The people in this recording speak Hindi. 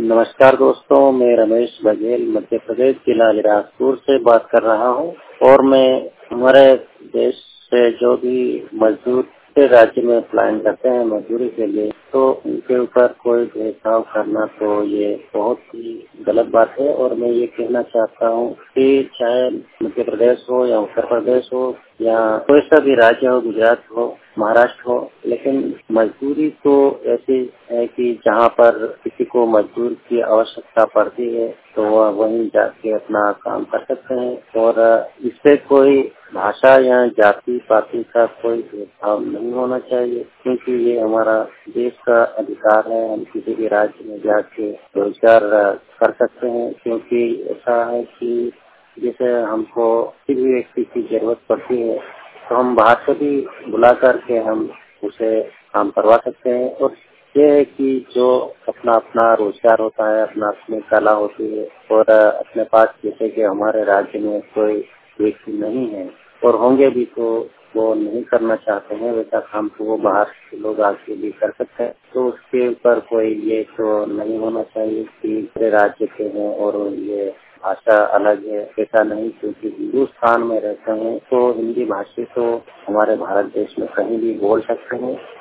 नमस्कार दोस्तों, मैं रमेश बघेल मध्य प्रदेश जिला बिलासपुर से बात कर रहा हूँ और मैं हमारे देश से जो भी मजदूर के राज्य में पलायन करते हैं मजदूरी के लिए, तो उनके ऊपर कोई भेदभाव करना तो ये बहुत ही गलत बात है। और मैं ये कहना चाहता हूँ कि चाहे मध्य प्रदेश हो या उत्तर प्रदेश हो या कोई सा भी राज्य हो, गुजरात हो, महाराष्ट्र हो, लेकिन मजदूरी तो ऐसी है कि जहाँ पर किसी को मजदूर की आवश्यकता पड़ती है तो वह वहीं जाके अपना काम कर सकते हैं और इससे कोई भाषा या जाति पाति का कोई भेदभाव नहीं होना चाहिए, क्योंकि ये हमारा देश का अधिकार है। हम किसी भी राज्य में जाके रोजगार कर सकते हैं, क्योंकि ऐसा है कि जैसे हमको किसी भी व्यक्ति की जरूरत पड़ती है तो हम बाहर से भी बुला करके हम उसे काम करवा सकते हैं। और ये है कि जो अपना अपना रोजगार होता है, अपना अपनी कला होती है और अपने पास जैसे कि हमारे राज्य में कोई व्यक्ति नहीं है और होंगे भी तो वो नहीं करना चाहते हैं वैसा काम, तो वो बाहर के लोग आके भी कर सकते हैं। तो उसके ऊपर कोई ये तो नहीं होना चाहिए कि मेरे राज्य के हैं और ये भाषा अलग है, ऐसा नहीं। क्योंकि हिंदुस्तान में रहते हैं तो हिंदी भाषा तो हमारे भारत देश में कहीं भी बोल सकते हैं।